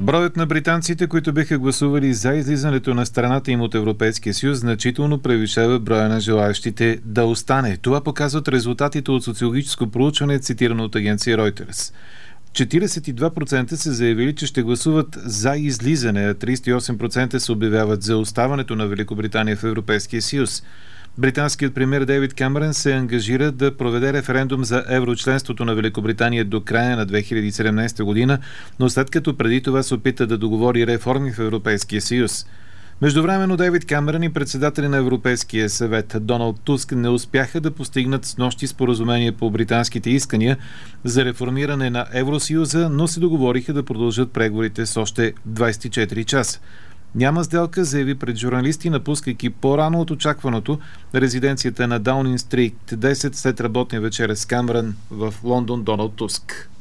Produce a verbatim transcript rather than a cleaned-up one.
Броят на британците, които биха гласували за излизането на страната им от Европейския съюз, значително превишава броя на желаящите да остане. Това показват резултатите от социологическо проучване, цитирано от агенция Reuters. четиридесет и два процента са заявили, че ще гласуват за излизане, а тридесет и осем процента се обявяват за оставането на Великобритания в Европейския съюз. Британският премиер Дейвид Камерън се ангажира да проведе референдум за еврочленството на Великобритания до края на две хиляди и седемнадесета година, но след като преди това се опита да договори реформи в Европейския съюз. Междувременно Дейвид Камерън и председатели на Европейския съвет Доналд Туск не успяха да постигнат снощи споразумение по британските искания за реформиране на Евросъюза, но се договориха да продължат преговорите с още двадесет и четири часа. Няма сделка, заяви пред журналисти, напускайки по-рано от очакваното резиденцията на Даунинг Стрит десет след работния вечер с Камерън в Лондон Доналд Туск.